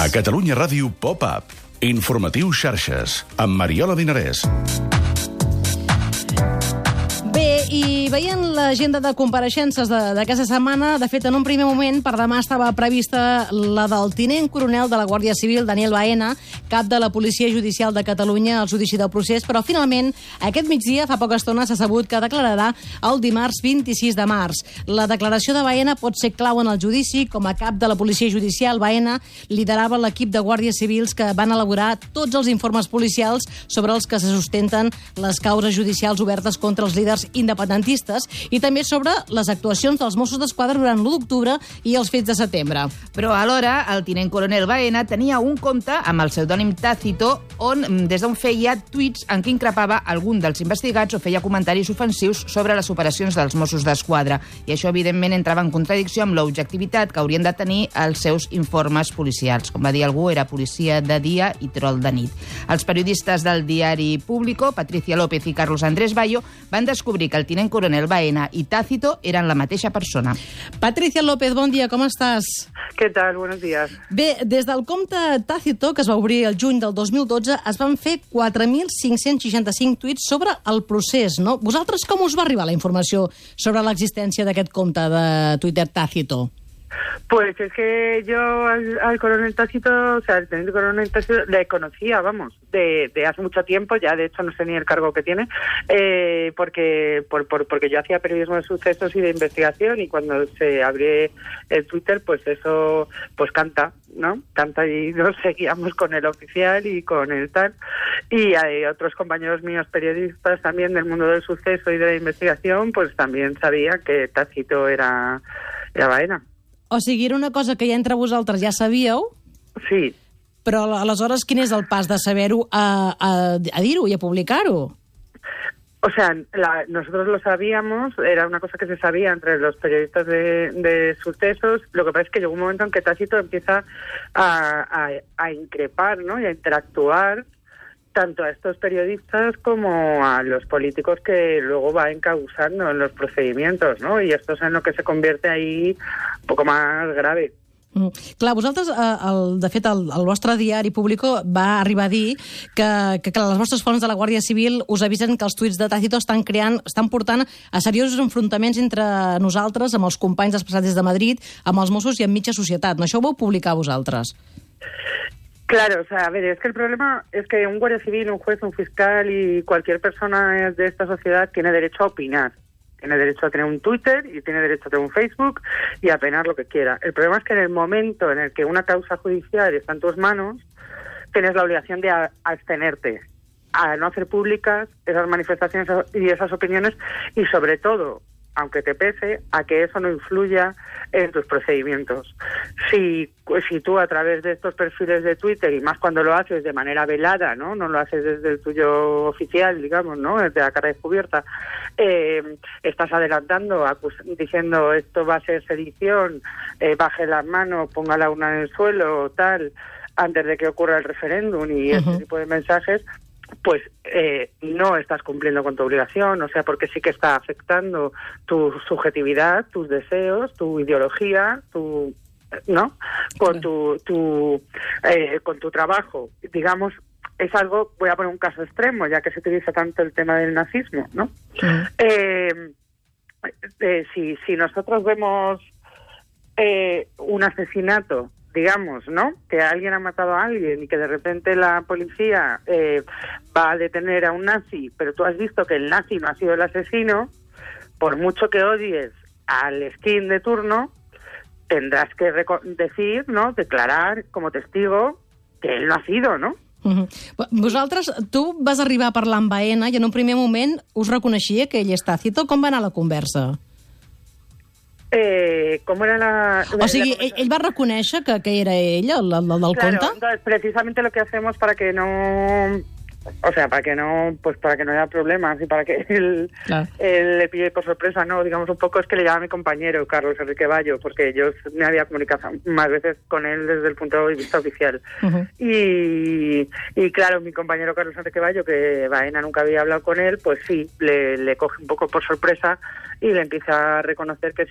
A Catalunya Ràdio Pop-Up. Informatiu Xarxes, amb Mariola Dinarès. Bé, i veient l'agenda de compareixences d'aquesta setmana, de fet, en un primer moment, per demà estava prevista la del tinent coronel de la Guàrdia Civil, Daniel Baena, cap de la Policia Judicial de Catalunya al judici del procés, però finalment, aquest migdia, fa poca estona, s'ha sabut que declararà el dimarts 26 de març. La declaració de Baena pot ser clau en el judici. Com a cap de la Policia Judicial, Baena liderava l'equip de guàrdies civils que van elaborar tots els informes policials sobre els que se sustenten les causes judicials obertes contra els líders independentistes i també sobre les actuacions dels Mossos d'Esquadra durant l'1 d'octubre i els fets de setembre. Però alhora, el tinent coronel Baena tenia un compte amb el pseudònim Tácito des d'on feia tuits en què increpava algun dels investigats o feia comentaris ofensius sobre les operacions dels Mossos d'Esquadra. I això, evidentment, entrava en contradicció amb l'objectivitat que haurien de tenir els seus informes policials. Com va dir algú, era policia de dia i trol de nit. Els periodistes del diari Público, Patricia López i Carlos Andrés Bayo, van descobrir que el tinent coronel Baena i Tácito eren la mateixa persona. Patricia López, bon dia, com estàs? ¿Qué tal? Buenos días. Bé, des del compte Tácito, que es va obrir el juny del 2012, es van fer 4.565 tuits sobre el procés, no? Vosaltres com us va arribar la informació sobre l'existència d'aquest compte de Twitter Tácito? Pues es que yo al coronel Tácito, o sea, el teniente coronel Tácito, le conocía, vamos, de hace mucho tiempo, ya de hecho no sé ni el cargo que tiene, porque yo hacía periodismo de sucesos y de investigación, y cuando se abre el Twitter, pues eso, pues canta, ¿no? Canta, y nos seguíamos con el oficial y con el tal, y hay otros compañeros míos periodistas también del mundo del suceso y de la investigación, pues también sabían que Tácito era Baena. O sigui, era una cosa que ja entre vosaltres ja sabíeu? Sí. Però aleshores quin és el pas de saber-ho a dir-ho i a publicar-ho? O sea, nosotros lo sabíamos, era una cosa que se sabía entre los periodistas de sucesos. Lo que pasa es que llegó un momento en que Tácito empieza a increpar, ¿no? Y a interactuar tanto a estos periodistas como a los políticos que luego va encausando en los procedimientos, ¿no? Y esto es en lo que se convierte ahí un poco más grave. Clar, vosaltres, de fet, el vostre diari Público va arribar a dir que les vostres fonts de la Guàrdia Civil us avisen que els tuits de Tácito estan portant a seriosos enfrontaments entre nosaltres, amb els companys desplaçats des de Madrid, amb els Mossos i amb mitja societat. No? Això ho vau publicar vosaltres. Claro, o sea, a ver, es que el problema es que un guardia civil, un juez, un fiscal y cualquier persona de esta sociedad tiene derecho a opinar. Tiene derecho a tener un Twitter y tiene derecho a tener un Facebook y a opinar lo que quiera. El problema es que en el momento en el que una causa judicial está en tus manos, tienes la obligación de abstenerte, a no hacer públicas esas manifestaciones y esas opiniones, y sobre todo, aunque te pese, a que eso no influya en tus procedimientos. Si tú a través de estos perfiles de Twitter, y más cuando lo haces de manera velada, no lo haces desde el tuyo oficial, digamos, ¿no? Desde la cara descubierta, estás adelantando, diciendo esto va a ser sedición, baje las manos, ponga la urna en el suelo, tal, antes de que ocurra el referéndum y este tipo de mensajes, pues no estás cumpliendo con tu obligación, o sea, porque sí que está afectando tu subjetividad, tus deseos, tu ideología, ¿no? Con tu trabajo, digamos. Es algo, voy a poner un caso extremo, ya que se utiliza tanto el tema del nazismo, ¿no? Si nosotros vemos un asesinato, digamos, ¿no? Que alguien ha matado a alguien y que de repente la policía va a detener a un nazi, pero tú has visto que el nazi no ha sido el asesino, por mucho que odies al skin de turno, tendrás que decir, ¿no? Declarar como testigo que él no ha sido, ¿no? Vosaltres, tu vas arribar a parlar amb Baena i en un primer moment us reconeixia que ell és Tácito. Com va anar la conversa? ¿Cómo era o sigui, ell va reconèixer que era ell, el del claro, compte? Entonces, precisamente lo que hacemos para que no... O sea, para que no haya problemas y para que él le pille por sorpresa, no, digamos un poco, es que le llama a mi compañero Carlos Enrique Bayo, porque yo me había comunicado más veces con él desde el punto de vista oficial. Y claro, mi compañero Carlos Enrique Bayo, que Baena nunca había hablado con él, pues sí, le coge un poco por sorpresa y le empieza a reconocer que sí,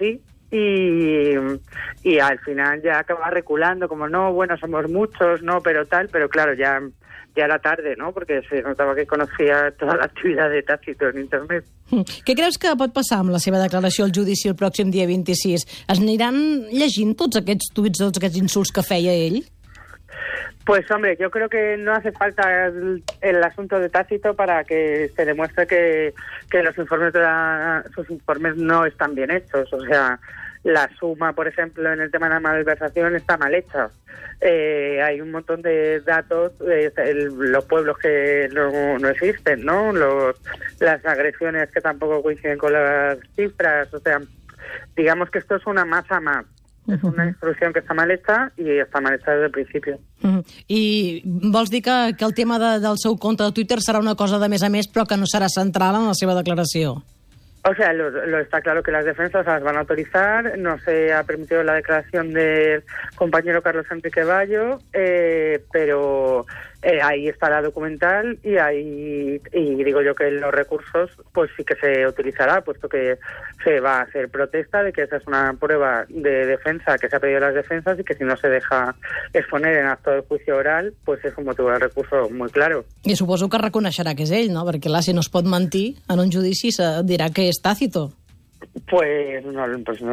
y al final ya acaba reculando, como no, bueno, somos muchos, no, pero claro, ya era tarde, no?, perquè se notava que coneixia tota l'activitat de Tácito en internet. Què creus que pot passar amb la seva declaració al judici el pròxim dia 26? Es aniran llegint tots aquests tuits, tots aquests insults que feia ell? Pues hombre, yo creo que no hace falta el asunto de Tácito para que se demuestre que los informes sus informes no están bien hechos. O sea, la suma, por ejemplo, en el tema de la malversación está mal hecha. Hay un montón de datos, los pueblos que no existen, ¿no? Las agresiones que tampoco coinciden con las cifras. O sea, digamos que esto es una masa más. És una instrucció que està mal hecha i està mal hecha des del principi. I vols dir que el tema del seu compte de Twitter serà una cosa de més a més, però que no serà central en la seva declaració? O sea, está claro que las defensas las van a autorizar. No se ha permitido la declaración del compañero Carlos Enrique Bayo, pero ahí está la documental y digo yo que los recursos pues sí que se utilizará, puesto que se va a hacer protesta de que esa es una prueba de defensa que se ha pedido a las defensas y que si no se deja exponer en acto de juicio oral, pues es un motivo de recurso muy claro. I suposo que reconeixerà que és ell, no? Perquè clar, si no es pot mentir en un judici se dirà que és Tácito. Pues no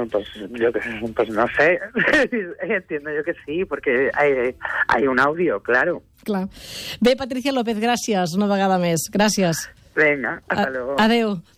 sé. Entiendo yo que sí, porque hay un audio, claro. Clar. Bé, Patricia López, gràcies una vegada més. Gràcies. Venga, hasta luego. Adeu.